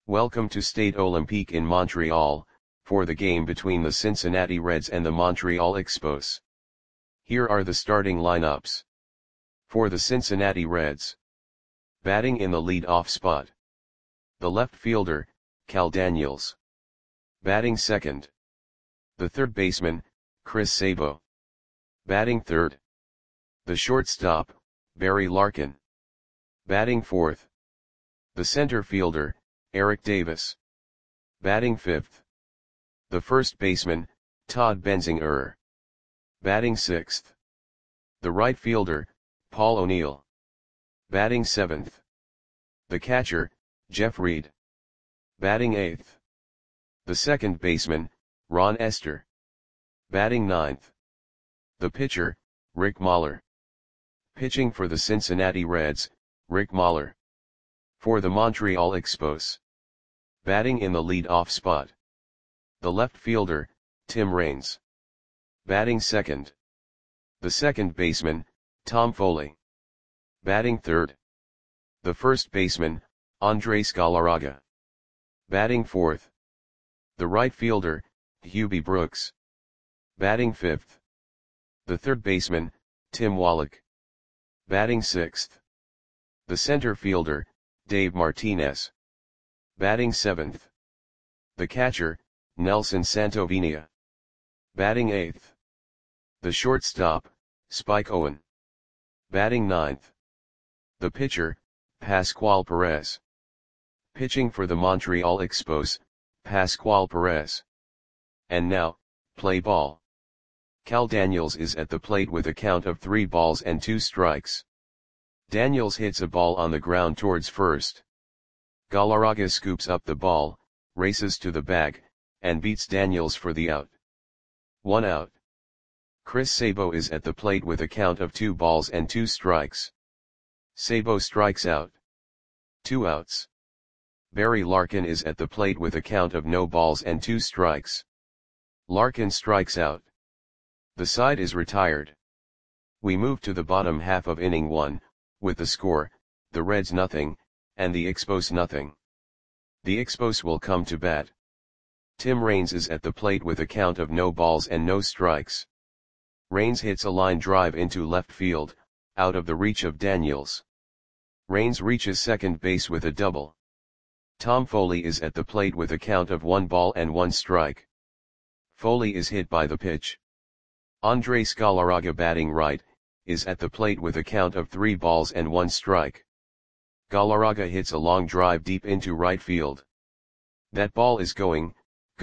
Welcome to Stade Olympique in Montreal, for the game between the Cincinnati Reds and the Montreal Expos. Here are the starting lineups. For the Cincinnati Reds. Batting in the lead-off spot. The left fielder, Cal Daniels. Batting second. The third baseman, Chris Sabo. Batting third. The shortstop, Barry Larkin. Batting fourth. The center fielder, Eric Davis. Batting fifth. The first baseman, Todd Benzinger. Batting sixth. The right fielder, Paul O'Neill. Batting seventh. The catcher, Jeff Reed. Batting eighth. The second baseman, Ron Esther. Batting ninth. The pitcher, Rick Mahler. Pitching for the Cincinnati Reds, Rick Mahler. For the Montreal Expos. Batting in the lead-off spot. The left fielder, Tim Raines. Batting second. The second baseman, Tom Foley. Batting third. The first baseman, Andres Galarraga. Batting fourth. The right fielder, Hubie Brooks. Batting fifth. The third baseman, Tim Wallach. Batting sixth. The center fielder, Dave Martinez. Batting seventh. The catcher, Nelson Santovenia. Batting eighth. The shortstop, Spike Owen. Batting ninth. The pitcher, Pascual Perez. Pitching for the Montreal Expos, Pascual Perez. And now, play ball. Cal Daniels is at the plate with a count of 3 balls and 2 strikes. Daniels hits a ball on the ground towards first. Galarraga scoops up the ball, races to the bag, and beats Daniels for the out. 1 out. Chris Sabo is at the plate with a count of 2 balls and 2 strikes. Sabo strikes out. 2 outs. Barry Larkin is at the plate with a count of no balls and 2 strikes. Larkin strikes out. The side is retired. We move to the bottom half of inning 1, with the score, the Reds nothing, and the Expos nothing. The Expos will come to bat. Tim Raines is at the plate with a count of no balls and no strikes. Raines hits a line drive into left field, out of the reach of Daniels. Raines reaches second base with a double. Tom Foley is at the plate with a count of 1 ball and 1 strike. Foley is hit by the pitch. Andres Galarraga, batting right, is at the plate with a count of 3 balls and 1 strike. Galarraga hits a long drive deep into right field. That ball is gone.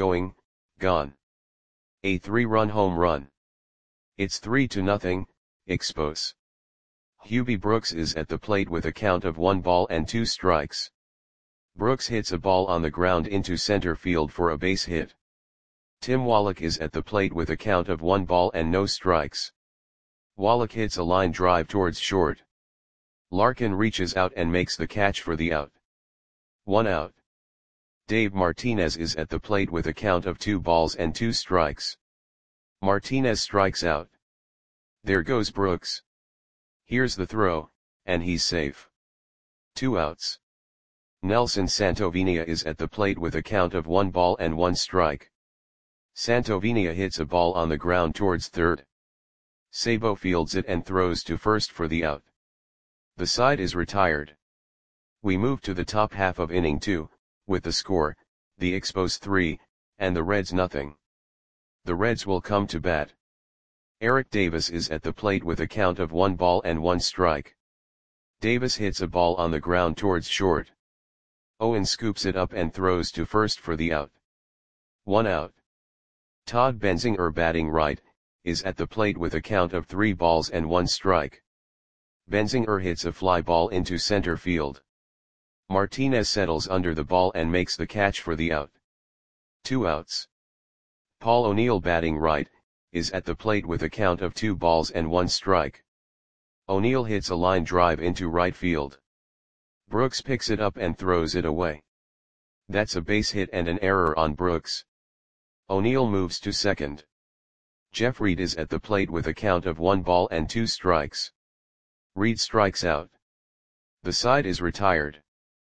A 3-run home run. It's 3-0, Expos. Hubie Brooks is at the plate with a count of 1 ball and 2 strikes. Brooks hits a ball on the ground into center field for a base hit. Tim Wallach is at the plate with a count of 1 ball and no strikes. Wallach hits a line drive towards short. Larkin reaches out and makes the catch for the out. 1 out. Dave Martinez is at the plate with a count of 2 balls and 2 strikes. Martinez strikes out. There goes Brooks. Here's the throw, and he's safe. 2 outs. Nelson Santovenia is at the plate with a count of 1 ball and 1 strike. Santovenia hits a ball on the ground towards third. Sabo fields it and throws to first for the out. The side is retired. We move to the top half of inning 2, with the score, the Expos 3, and the Reds nothing. The Reds will come to bat. Eric Davis is at the plate with a count of 1 ball and 1 strike. Davis hits a ball on the ground towards short. Owen scoops it up and throws to first for the out. 1 out. Todd Benzinger, batting right, is at the plate with a count of 3 balls and 1 strike. Benzinger hits a fly ball into center field. Martinez settles under the ball and makes the catch for the out. 2 outs. Paul O'Neill, batting right, is at the plate with a count of 2 balls and 1 strike. O'Neill hits a line drive into right field. Brooks picks it up and throws it away. That's a base hit and an error on Brooks. O'Neill moves to second. Jeff Reed is at the plate with a count of 1 ball and 2 strikes. Reed strikes out. The side is retired.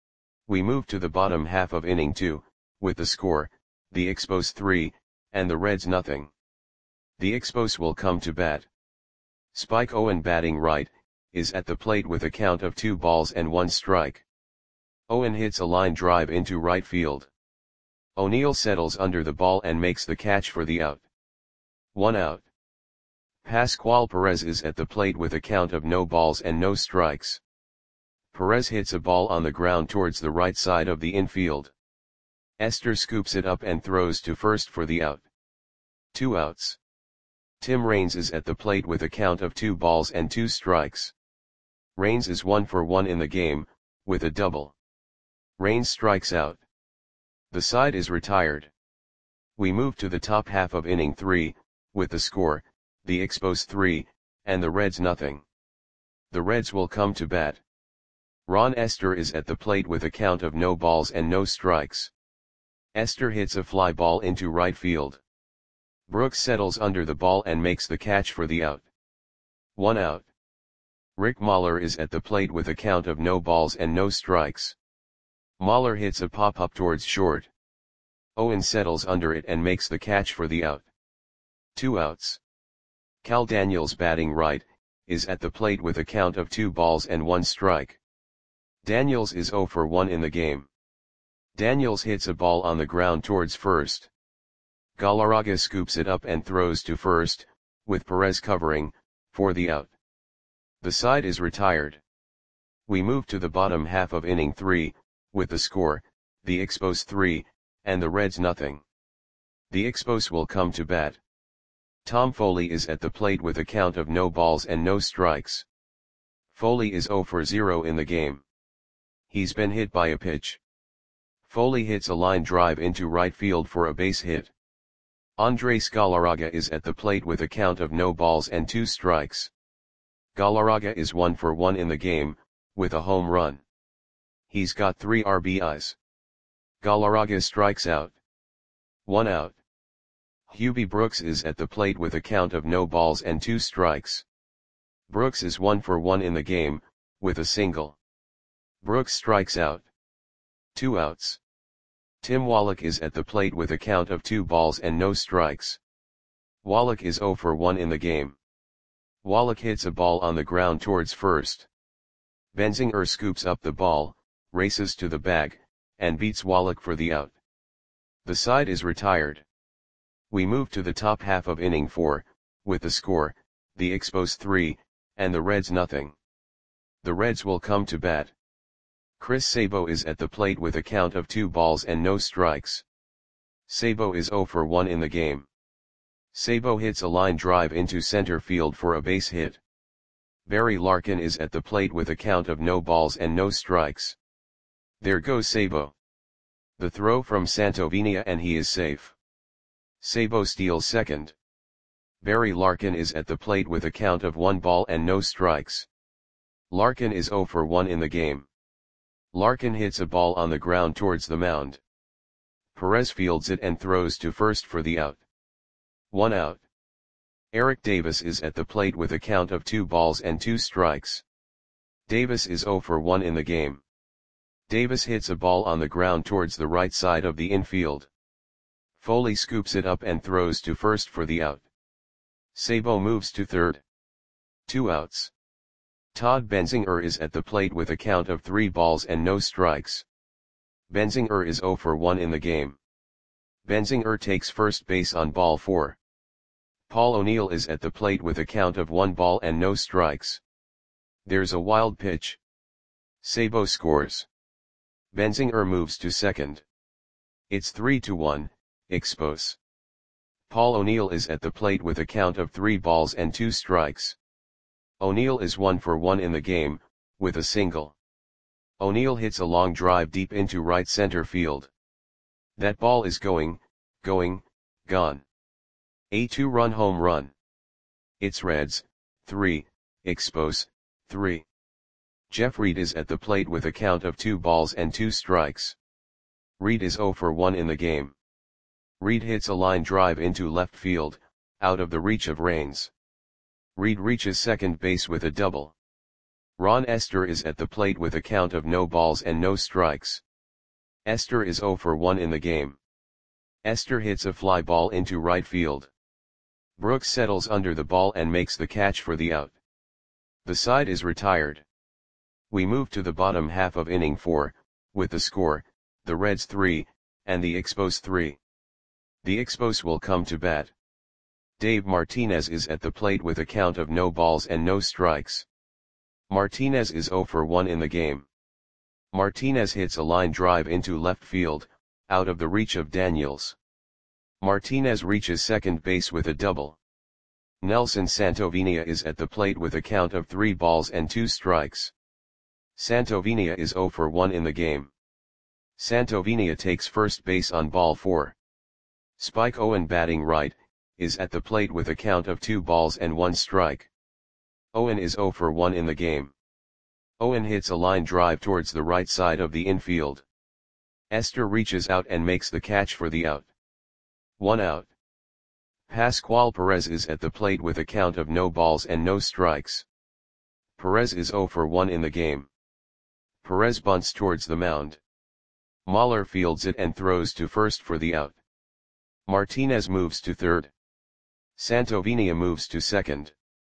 We move to the bottom half of inning 2, with the score, the Expos 3, and the Reds nothing. The Expos will come to bat. Spike Owen, batting right, is at the plate with a count of 2 balls and 1 strike. Owen hits a line drive into right field. O'Neill settles under the ball and makes the catch for the out. 1 out. Pascual Perez is at the plate with a count of no balls and no strikes. Perez hits a ball on the ground towards the right side of the infield. Esther scoops it up and throws to first for the out. 2 outs. Tim Raines is at the plate with a count of 2 balls and 2 strikes. Raines is 1 for 1 in the game, with a double. Raines strikes out. The side is retired. We move to the top half of inning 3, with the score, the Expos 3, and the Reds nothing. The Reds will come to bat. Ron Esther is at the plate with a count of no balls and no strikes. Esther hits a fly ball into right field. Brooks settles under the ball and makes the catch for the out. 1 out. Rick Mahler is at the plate with a count of no balls and no strikes. Mahler hits a pop-up towards short. Owen settles under it and makes the catch for the out. 2 outs. Cal Daniels, batting right, is at the plate with a count of 2 balls and 1 strike. Daniels is 0 for 1 in the game. Daniels hits a ball on the ground towards first. Galarraga scoops it up and throws to first, with Perez covering, for the out. The side is retired. We move to the bottom half of inning 3, with the score, the Expos 3, and the Reds nothing. The Expos will come to bat. Tom Foley is at the plate with a count of no balls and no strikes. Foley is 0 for 0 in the game. He's been hit by a pitch. Foley hits a line drive into right field for a base hit. Andres Galarraga is at the plate with a count of no balls and 2 strikes. Galarraga is 1 for 1 in the game, with a home run. He's got 3 RBIs. Galarraga strikes out. 1 out. Hubie Brooks is at the plate with a count of no balls and 2 strikes. Brooks is 1 for 1 in the game, with a single. Brooks strikes out. 2 outs. Tim Wallach is at the plate with a count of 2 balls and no strikes. Wallach is 0 for 1 in the game. Wallach hits a ball on the ground towards first. Benzinger scoops up the ball, races to the bag, and beats Wallach for the out. The side is retired. We move to the top half of inning 4, with the score, the Expos 3, and the Reds nothing. The Reds will come to bat. Chris Sabo is at the plate with a count of 2 balls and no strikes. Sabo is 0 for 1 in the game. Sabo hits a line drive into center field for a base hit. Barry Larkin is at the plate with a count of no balls and no strikes. There goes Sabo. The throw from Santovenia and he is safe. Sabo steals second. Barry Larkin is at the plate with a count of 1 ball and no strikes. Larkin is 0 for 1 in the game. Larkin hits a ball on the ground towards the mound. Perez fields it and throws to first for the out. 1 out. Eric Davis is at the plate with a count of 2 balls and 2 strikes. Davis is 0 for 1 in the game. Davis hits a ball on the ground towards the right side of the infield. Foley scoops it up and throws to first for the out. Sabo moves to third. 2 outs. Todd Benzinger is at the plate with a count of 3 balls and no strikes. Benzinger is 0 for 1 in the game. Benzinger takes first base on ball 4. Paul O'Neill is at the plate with a count of 1 ball and no strikes. There's a wild pitch. Sabo scores. Benzinger moves to second. It's 3-1, Expos. Paul O'Neill is at the plate with a count of 3 balls and 2 strikes. O'Neill is 1 for 1 in the game, with a single. O'Neill hits a long drive deep into right center field. That ball is gone. A 2-run home run. It's Reds, 3, Expos, 3. Jeff Reed is at the plate with a count of 2 balls and 2 strikes. Reed is 0 for 1 in the game. Reed hits a line drive into left field, out of the reach of Raines. Reed reaches second base with a double. Ron Esther is at the plate with a count of no balls and no strikes. Esther is 0 for 1 in the game. Esther hits a fly ball into right field. Brooks settles under the ball and makes the catch for the out. The side is retired. We move to the bottom half of inning 4, with the score, the Reds 3, and the Expos 3. The Expos will come to bat. Dave Martinez is at the plate with a count of no balls and no strikes. Martinez is 0 for 1 in the game. Martinez hits a line drive into left field, out of the reach of Daniels. Martinez reaches second base with a double. Nelson Santovenia is at the plate with a count of 3 balls and 2 strikes. Santovenia is 0 for 1 in the game. Santovenia takes first base on ball 4. Spike Owen, batting right, is at the plate with a count of 2 balls and 1 strike. Owen is 0 for 1 in the game. Owen hits a line drive towards the right side of the infield. Esther reaches out and makes the catch for the out. 1 out. Pascual Perez is at the plate with a count of no balls and no strikes. Perez is 0 for 1 in the game. Perez bunts towards the mound. Mahler fields it and throws to first for the out. Martinez moves to third. Santovenia moves to second.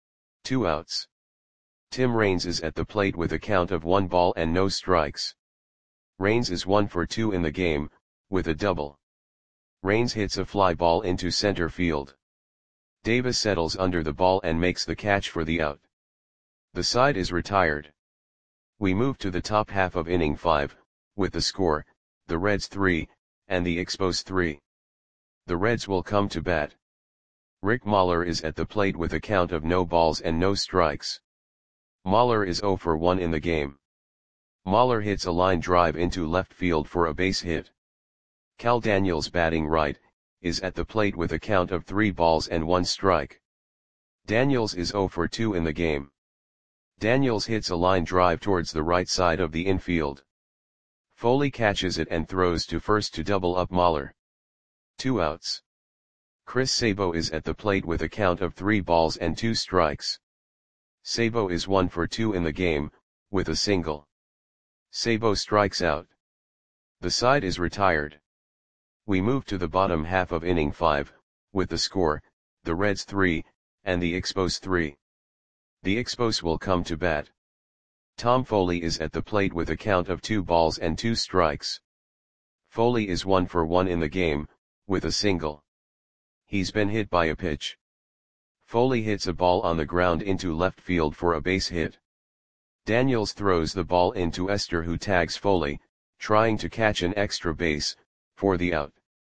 2 outs. Tim Raines is at the plate with a count of 1 ball and no strikes. Raines is 1 for 2 in the game, with a double. Raines hits a fly ball into center field. Davis settles under the ball and makes the catch for the out. The side is retired. We move to the top half of inning 5, with the score, the Reds 3, and the Expos 3. The Reds will come to bat. Rick Mahler is at the plate with a count of no balls and no strikes. Mahler is 0 for 1 in the game. Mahler hits a line drive into left field for a base hit. Cal Daniels, batting right, is at the plate with a count of 3 balls and 1 strike. Daniels is 0 for 2 in the game. Daniels hits a line drive towards the right side of the infield. Foley catches it and throws to first to double up Mahler. 2 outs. Chris Sabo is at the plate with a count of 3 balls and 2 strikes. Sabo is 1 for 2 in the game, with a single. Sabo strikes out. The side is retired. We move to the bottom half of inning 5, with the score, the Reds 3, and the Expos 3. The Expos will come to bat. Tom Foley is at the plate with a count of 2 balls and 2 strikes. Foley is 1 for 1 in the game, with a single. He's been hit by a pitch. Foley hits a ball on the ground into left field for a base hit. Daniels throws the ball into Esther, who tags Foley, trying to catch an extra base, for the out.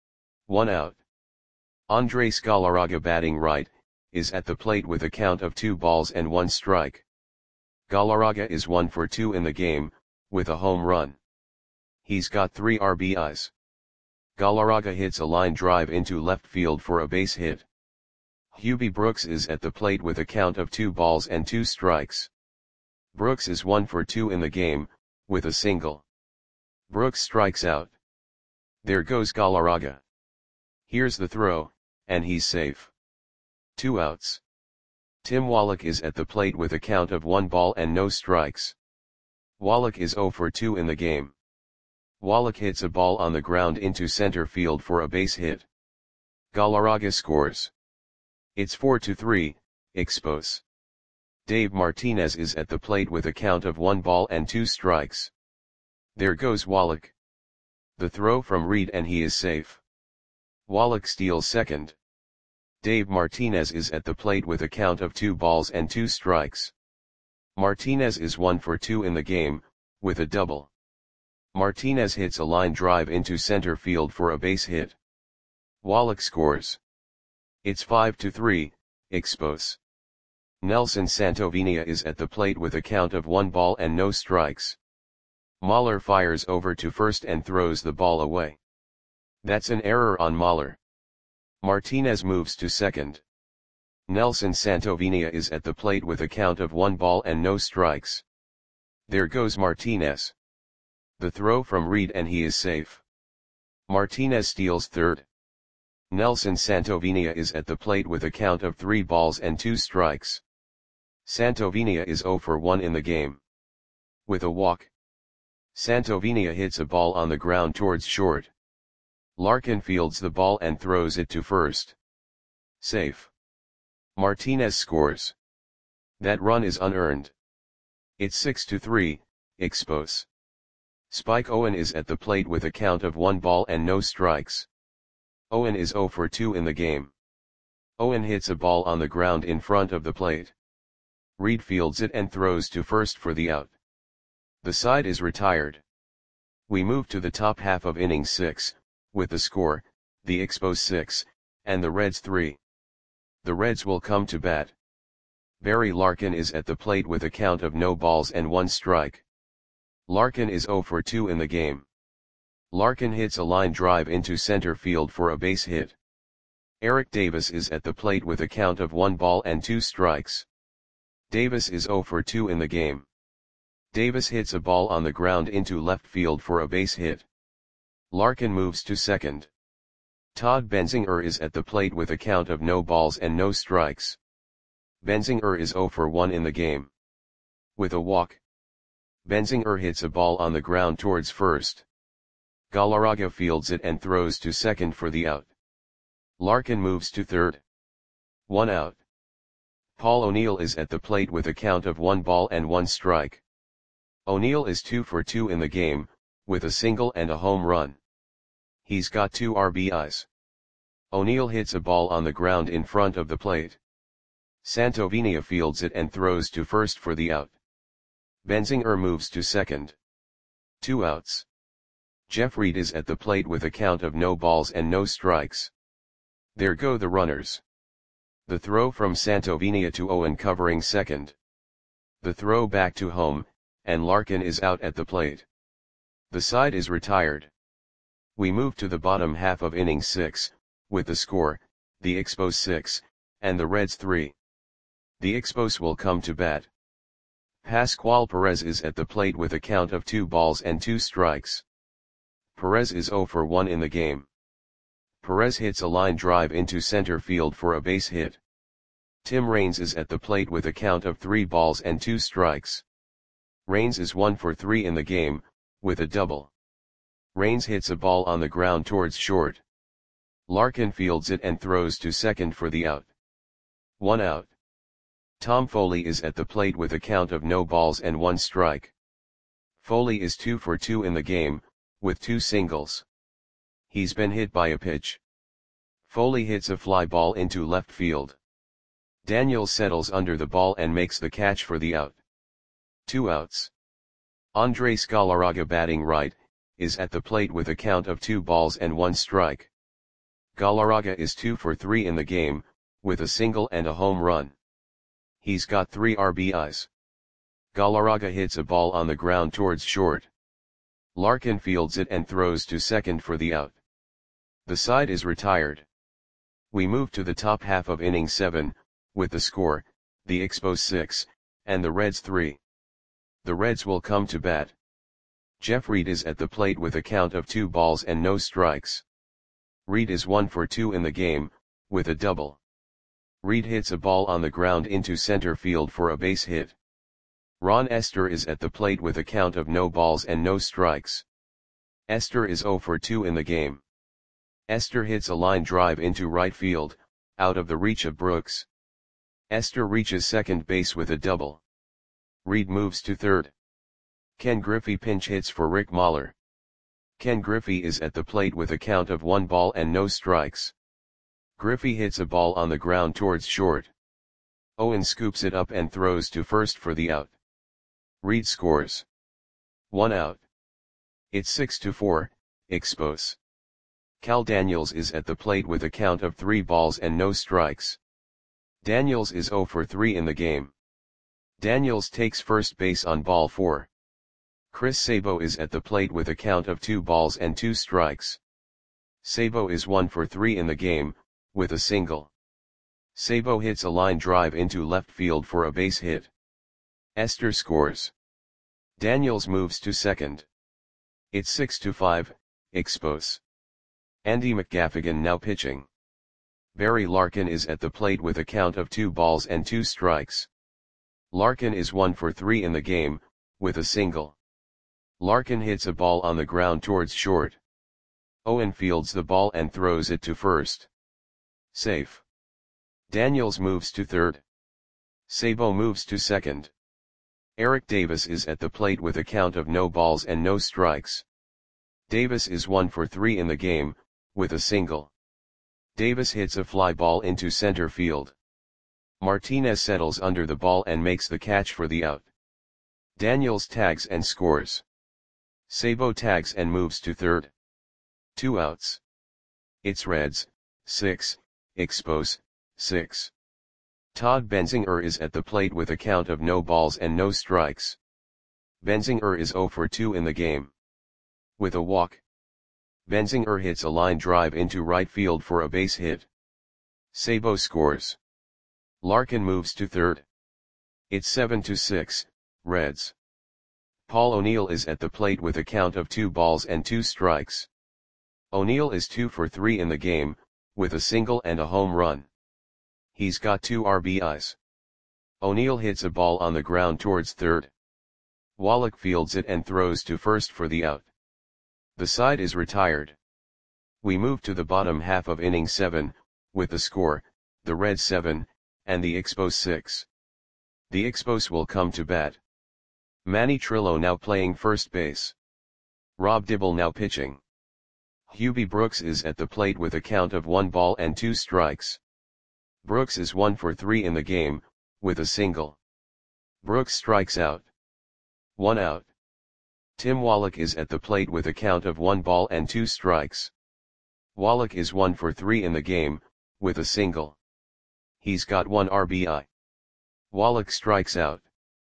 1 out. Andres Galarraga, batting right, is at the plate with a count of 2 balls and 1 strike. Galarraga is 1 for 2 in the game, with a home run. He's got 3 RBIs. Galarraga hits a line drive into left field for a base hit. Hubie Brooks is at the plate with a count of 2 balls and 2 strikes. Brooks is 1 for 2 in the game, with a single. Brooks strikes out. There goes Galarraga. Here's the throw, and he's safe. 2 outs. Tim Wallach is at the plate with a count of 1 ball and no strikes. Wallach is 0 for 2 in the game. Wallach hits a ball on the ground into center field for a base hit. Galarraga scores. It's 4-3, Expos. Dave Martinez is at the plate with a count of 1 ball and 2 strikes. There goes Wallach. The throw from Reed, and he is safe. Wallach steals second. Dave Martinez is at the plate with a count of 2 balls and 2 strikes. Martinez is 1 for 2 in the game, with a double. Martinez hits a line drive into center field for a base hit. Wallach scores. It's 5-3, Expos. Nelson Santovenia is at the plate with a count of 1 ball and no strikes. Mahler fires over to first and throws the ball away. That's an error on Mahler. Martinez moves to second. Nelson Santovenia is at the plate with a count of 1 ball and no strikes. There goes Martinez. The throw from Reed, and he is safe. Martinez steals third. Nelson Santovenia is at the plate with a count of 3 balls and 2 strikes. Santovenia is 0 for 1 in the game. With a walk. Santovenia hits a ball on the ground towards short. Larkin fields the ball and throws it to first. Safe. Martinez scores. That run is unearned. It's 6-3, Expos. Spike Owen is at the plate with a count of 1 ball and no strikes. Owen is 0 for 2 in the game. Owen hits a ball on the ground in front of the plate. Reed fields it and throws to first for the out. The side is retired. We move to the top half of inning 6, with the score, the Expos 6, and the Reds 3. The Reds will come to bat. Barry Larkin is at the plate with a count of no balls and 1 strike. Larkin is 0 for 2 in the game. Larkin hits a line drive into center field for a base hit. Eric Davis is at the plate with a count of 1 ball and 2 strikes. Davis is 0 for 2 in the game. Davis hits a ball on the ground into left field for a base hit. Larkin moves to second. Todd Benzinger is at the plate with a count of no balls and no strikes. Benzinger is 0 for 1 in the game. With a walk, Benzinger hits a ball on the ground towards first. Galarraga fields it and throws to second for the out. Larkin moves to third. 1 out. Paul O'Neill is at the plate with a count of 1 ball and 1 strike. O'Neill is 2 for 2 in the game, with a single and a home run. He's got 2 RBIs. O'Neill hits a ball on the ground in front of the plate. Santovenia fields it and throws to first for the out. Benzinger moves to second. 2 outs. Jeff Reed is at the plate with a count of no balls and no strikes. There go the runners. The throw from Santovenia to Owen covering second. The throw back to home, and Larkin is out at the plate. The side is retired. We move to the bottom half of inning 6, with the score, the Expos 6, and the Reds 3. The Expos will come to bat. Pascual Perez is at the plate with a count of 2 balls and 2 strikes. Perez is 0 for 1 in the game. Perez hits a line drive into center field for a base hit. Tim Raines is at the plate with a count of 3 balls and 2 strikes. Raines is 1 for 3 in the game, with a double. Raines hits a ball on the ground towards short. Larkin fields it and throws to second for the out. 1 out. Tom Foley is at the plate with a count of no balls and 1 strike. Foley is 2 for 2 in the game, with 2 singles. He's been hit by a pitch. Foley hits a fly ball into left field. Daniels settles under the ball and makes the catch for the out. 2 outs. Andres Galarraga, batting right, is at the plate with a count of 2 balls and 1 strike. Galarraga is 2 for 3 in the game, with a single and a home run. He's got 3 RBIs. Galarraga hits a ball on the ground towards short. Larkin fields it and throws to second for the out. The side is retired. We move to the top half of inning 7, with the score, the Expos 6, and the Reds 3. The Reds will come to bat. Jeff Reed is at the plate with a count of 2 balls and no strikes. Reed is 1 for 2 in the game, with a double. Reed hits a ball on the ground into center field for a base hit. Ron Esther is at the plate with a count of no balls and no strikes. Esther is 0 for 2 in the game. Esther hits a line drive into right field, out of the reach of Brooks. Esther reaches second base with a double. Reed moves to third. Ken Griffey pinch hits for Rick Mahler. Ken Griffey is at the plate with a count of 1 ball and no strikes. Griffey hits a ball on the ground towards short. Owen scoops it up and throws to first for the out. Reed scores. 1 out. It's 6-4, Expos. Cal Daniels is at the plate with a count of 3 balls and no strikes. Daniels is 0 for 3 in the game. Daniels takes first base on ball 4. Chris Sabo is at the plate with a count of 2 balls and 2 strikes. Sabo is 1 for 3 in the game, with a single. Sabo hits a line drive into left field for a base hit. Esther scores. Daniels moves to second. It's 6-5, Expos. Andy McGaffigan now pitching. Barry Larkin is at the plate with a count of 2 balls and 2 strikes. Larkin is 1 for 3 in the game, with a single. Larkin hits a ball on the ground towards short. Owen fields the ball and throws it to first. Safe. Daniels moves to third. Sabo moves to second. Eric Davis is at the plate with a count of no balls and no strikes. Davis is 1 for 3 in the game, with a single. Davis hits a fly ball into center field. Martinez settles under the ball and makes the catch for the out. Daniels tags and scores. Sabo tags and moves to third. 2 outs. It's Reds, 6, Expos, 6. Todd Benzinger is at the plate with a count of no balls and no strikes. Benzinger is 0 for 2 in the game. With a walk. Benzinger hits a line drive into right field for a base hit. Sabo scores. Larkin moves to third. It's 7-6, Reds. Paul O'Neill is at the plate with a count of 2 balls and 2 strikes. O'Neill is 2 for 3 in the game, with a single and a home run. He's got 2 RBIs. O'Neill hits a ball on the ground towards third. Wallach fields it and throws to first for the out. The side is retired. We move to the bottom half of inning 7, with the score, the Reds 7, and the Expos 6. The Expos will come to bat. Manny Trillo now playing first base. Rob Dibble now pitching. Hubie Brooks is at the plate with a count of 1 ball and 2 strikes. Brooks is 1 for 3 in the game, with a single. Brooks strikes out. 1 out. Tim Wallach is at the plate with a count of 1 ball and 2 strikes. Wallach is 1 for 3 in the game, with a single. He's got 1 RBI. Wallach strikes out.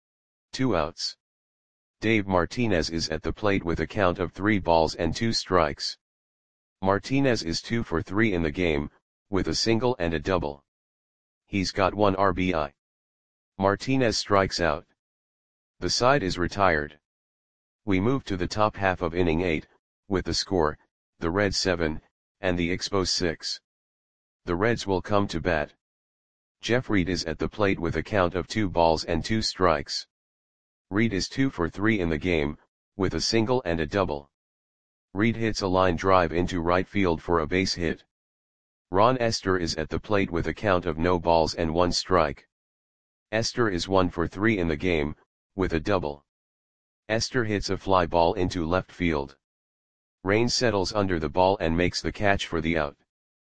2 outs. Dave Martinez is at the plate with a count of 3 balls and 2 strikes. Martinez is 2 for 3 in the game, with a single and a double. He's got 1 RBI. Martinez strikes out. The side is retired. We move to the top half of inning 8, with the score, the Reds 7, and the Expos 6. The Reds will come to bat. Jeff Reed is at the plate with a count of 2 balls and 2 strikes. Reed is 2 for 3 in the game, with a single and a double. Reed hits a line drive into right field for a base hit. Ron Esther is at the plate with a count of no balls and 1 strike. Esther is 1 for 3 in the game, with a double. Esther hits a fly ball into left field. Raines settles under the ball and makes the catch for the out.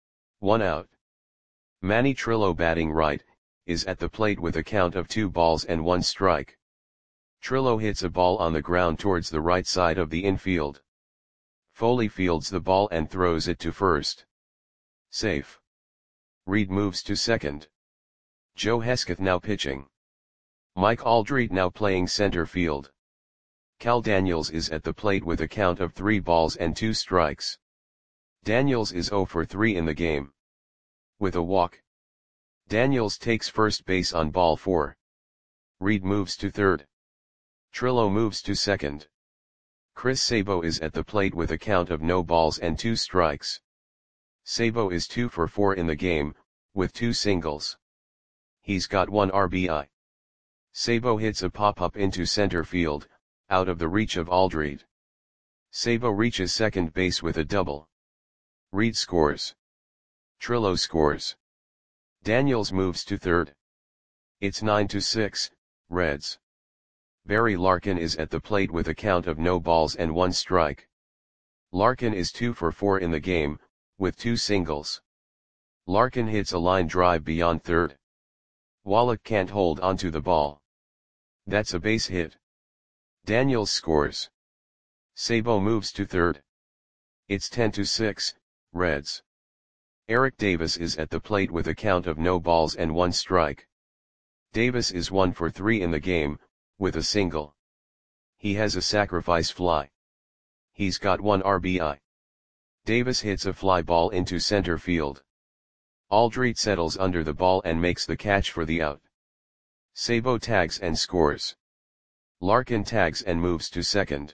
1 out. Manny Trillo batting right, is at the plate with a count of 2 balls and 1 strike. Trillo hits a ball on the ground towards the right side of the infield. Foley fields the ball and throws it to first. Safe. Reed moves to second. Joe Hesketh now pitching. Mike Aldrete now playing center field. Cal Daniels is at the plate with a count of 3 balls and 2 strikes. Daniels is 0 for 3 in the game. With a walk. Daniels takes first base on ball 4. Reed moves to third. Trillo moves to second. Chris Sabo is at the plate with a count of no balls and 2 strikes. Sabo is 2 for 4 in the game, with 2 singles. He's got 1 RBI. Sabo hits a pop-up into center field, out of the reach of Aldrete. Sabo reaches second base with a double. Reed scores. Trillo scores. Daniels moves to third. It's 9-6, Reds. Barry Larkin is at the plate with a count of no balls and 1 strike. Larkin is 2 for 4 in the game, with 2 singles. Larkin hits a line drive beyond third. Wallach can't hold onto the ball. That's a base hit. Daniels scores. Sabo moves to third. It's 10-6, Reds. Eric Davis is at the plate with a count of no balls and 1 strike. Davis is 1 for 3 in the game, with a single. He has a sacrifice fly. He's got 1 RBI. Davis hits a fly ball into center field. Aldrete settles under the ball and makes the catch for the out. Sabo tags and scores. Larkin tags and moves to second.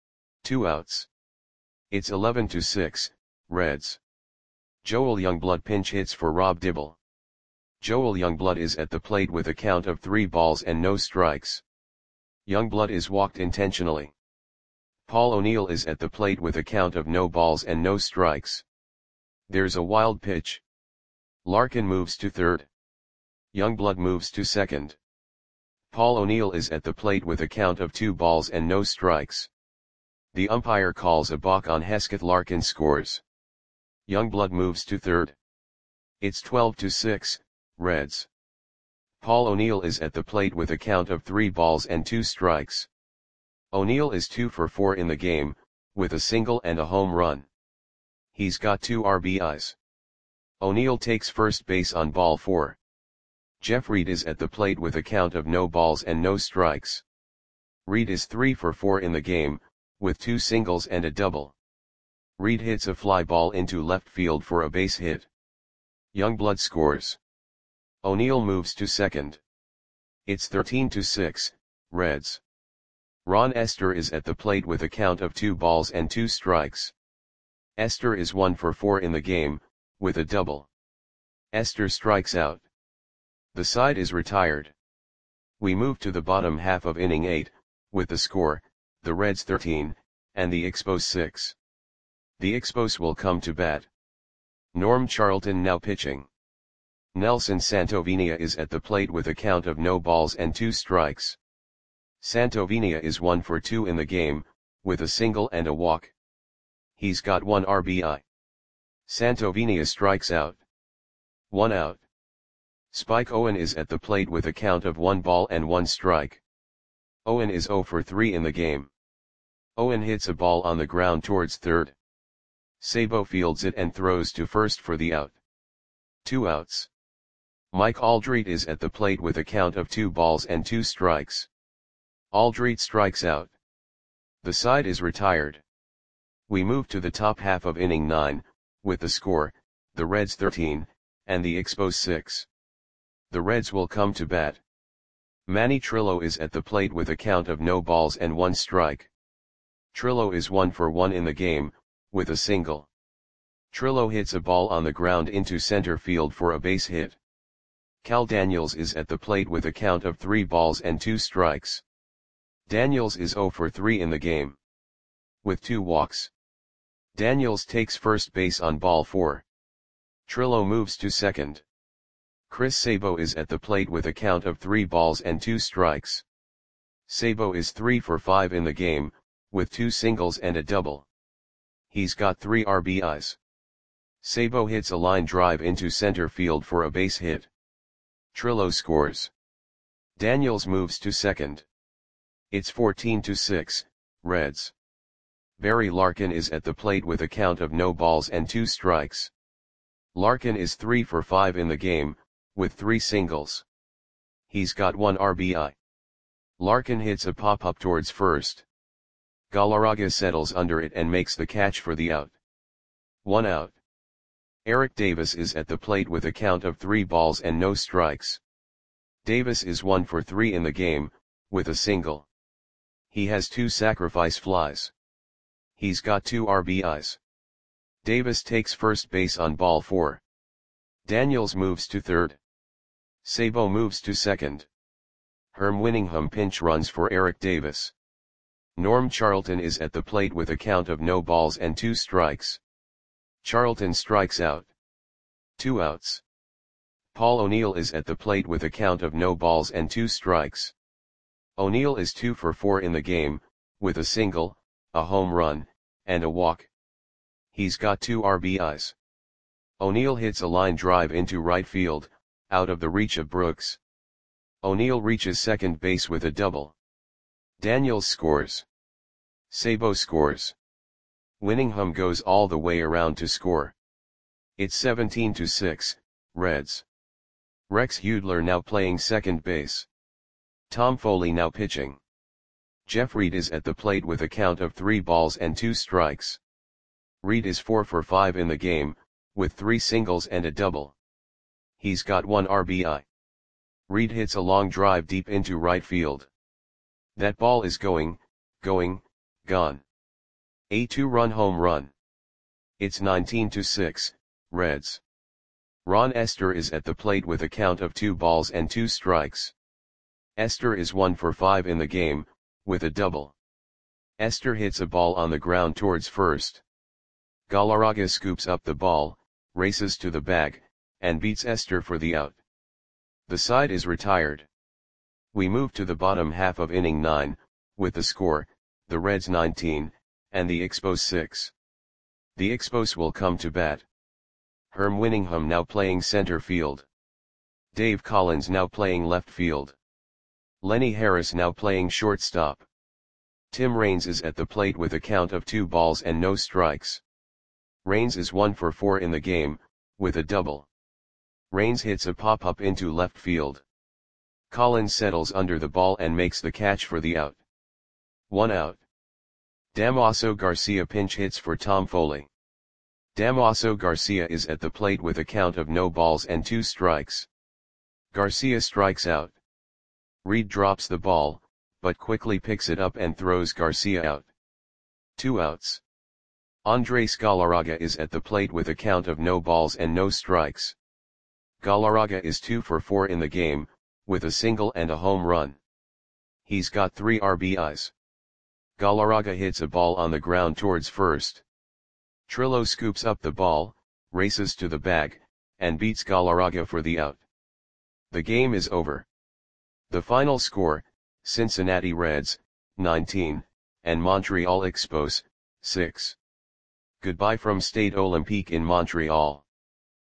2 outs. It's 11-6, Reds. Joel Youngblood pinch hits for Rob Dibble. Joel Youngblood is at the plate with a count of 3 balls and no strikes. Youngblood is walked intentionally. Paul O'Neill is at the plate with a count of no balls and no strikes. There's a wild pitch. Larkin moves to third. Youngblood moves to second. Paul O'Neill is at the plate with a count of 2 balls and no strikes. The umpire calls a balk on Hesketh. Larkin scores. Youngblood moves to third. It's 12-6, Reds. Paul O'Neill is at the plate with a count of 3 balls and 2 strikes. O'Neill is 2 for 4 in the game, with a single and a home run. He's got 2 RBIs. O'Neill takes first base on ball 4. Jeff Reed is at the plate with a count of no balls and no strikes. Reed is 3 for 4 in the game, with 2 singles and a double. Reed hits a fly ball into left field for a base hit. Youngblood scores. O'Neill moves to second. It's 13-6, Reds. Ron Esther is at the plate with a count of 2 balls and 2 strikes. Esther is 1 for 4 in the game, with a double. Esther strikes out. The side is retired. We move to the bottom half of inning 8, with the score, the Reds 13, and the Expos 6. The Expos will come to bat. Norm Charlton now pitching. Nelson Santovenia is at the plate with a count of no balls and 2 strikes. Santovenia is 1 for 2 in the game, with a single and a walk. He's got 1 RBI. Santovenia strikes out. 1 out. Spike Owen is at the plate with a count of 1 ball and 1 strike. Owen is 0 for 3 in the game. Owen hits a ball on the ground towards third. Sabo fields it and throws to first for the out. 2 outs. Mike Aldrete is at the plate with a count of 2 balls and 2 strikes. Aldrete strikes out. The side is retired. We move to the top half of inning 9, with the score, the Reds 13, and the Expos 6. The Reds will come to bat. Manny Trillo is at the plate with a count of no balls and 1 strike. Trillo is 1 for 1 in the game, with a single. Trillo hits a ball on the ground into center field for a base hit. Cal Daniels is at the plate with a count of 3 balls and 2 strikes. Daniels is 0 for 3 in the game. With 2 walks. Daniels takes first base on ball 4. Trillo moves to second. Chris Sabo is at the plate with a count of 3 balls and 2 strikes. Sabo is 3 for 5 in the game, with 2 singles and a double. He's got 3 RBIs. Sabo hits a line drive into center field for a base hit. Trillo scores. Daniels moves to second. It's 14-6, Reds. Barry Larkin is at the plate with a count of no balls and 2 strikes. Larkin is 3 for 5 in the game, with 3 singles. He's got 1 RBI. Larkin hits a pop-up towards first. Galarraga settles under it and makes the catch for the out. 1 out. Eric Davis is at the plate with a count of 3 balls and no strikes. Davis is 1 for 3 in the game, with a single. He has 2 sacrifice flies. He's got 2 RBIs. Davis takes first base on ball 4. Daniels moves to third. Sabo moves to second. Herm Winningham pinch runs for Eric Davis. Norm Charlton is at the plate with a count of no balls and 2 strikes. Charlton strikes out. 2 outs. Paul O'Neill is at the plate with a count of no balls and 2 strikes. O'Neill is 2 for 4 in the game, with a single, a home run, and a walk. He's got 2 RBIs. O'Neill hits a line drive into right field, out of the reach of Brooks. O'Neill reaches second base with a double. Daniels scores. Sabo scores. Winningham goes all the way around to score. It's 17-6, Reds. Rex Hudler now playing second base. Tom Foley now pitching. Jeff Reed is at the plate with a count of 3 balls and 2 strikes. Reed is 4 for 5 in the game, with 3 singles and a double. He's got 1 RBI. Reed hits a long drive deep into right field. That ball is gone. A 2-run home run. It's 19-6, Reds. Ron Esther is at the plate with a count of 2 balls and 2 strikes. Esther is 1 for 5 in the game, with a double. Esther hits a ball on the ground towards first. Galarraga scoops up the ball, races to the bag, and beats Esther for the out. The side is retired. We move to the bottom half of inning 9, with the score, the Reds 19, and the Expos 6. The Expos will come to bat. Herm Winningham now playing center field. Dave Collins now playing left field. Lenny Harris now playing shortstop. Tim Raines is at the plate with a count of 2 balls and no strikes. Raines is 1 for 4 in the game, with a double. Raines hits a pop-up into left field. Collins settles under the ball and makes the catch for the out. 1 out. Damaso Garcia pinch hits for Tom Foley. Damaso Garcia is at the plate with a count of no balls and 2 strikes. Garcia strikes out. Reed drops the ball, but quickly picks it up and throws Garcia out. 2 outs. Andres Galarraga is at the plate with a count of no balls and no strikes. Galarraga is 2 for 4 in the game, with a single and a home run. He's got 3 RBIs. Galarraga hits a ball on the ground towards first. Trillo scoops up the ball, races to the bag, and beats Galarraga for the out. The game is over. The final score, Cincinnati Reds, 19, and Montreal Expos, 6. Goodbye from Stade Olympique in Montreal.